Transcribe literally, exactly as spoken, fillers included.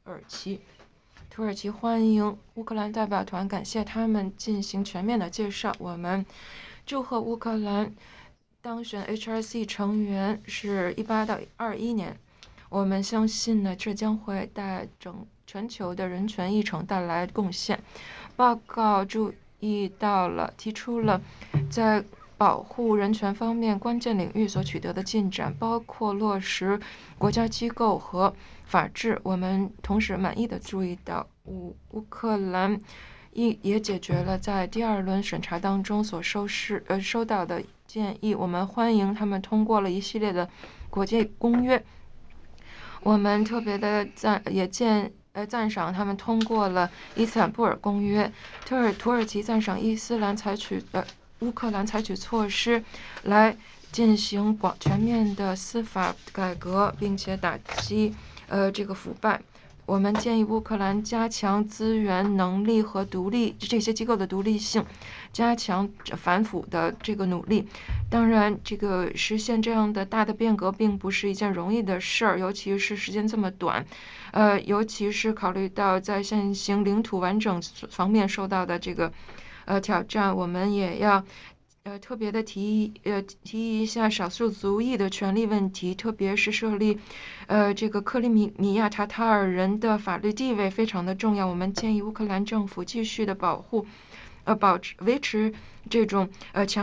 耳其。土耳其欢迎乌克兰代表团，感谢他们进行全面的介绍。我们祝贺乌克兰当选 H R C 成员是一八到二一年。我们相信呢，这将会带整全球的人权议程带来贡献。报告注意到了，提出了在保护人权方面关键领域所取得的进展，包括落实国家机构和法治。我们同时满意的注意到，乌乌克兰也也解决了在第二轮审查当中所收视呃收到的建议。我们欢迎他们通过了一系列的国际公约。我们特别的赞也见呃赞赏他们通过了伊斯坦布尔公约。土耳土耳其赞赏伊斯兰采取呃乌克兰采取措施来进行广全面的司法改革，并且打击呃这个腐败。我们建议乌克兰加强资源能力和独立这些机构的独立性，加强反腐的这个努力。当然，这个实现这样的大的变革并不是一件容易的事儿，尤其是时间这么短，呃，尤其是考虑到在现行领土完整方面受到的这个呃挑战，我们也要。呃，特别的提呃提议一下少数族裔的权利问题，特别是设立，呃，这个克里米米亚塔塔尔人的法律地位非常的重要。我们建议乌克兰政府继续的保护，呃，保持维持这种呃强。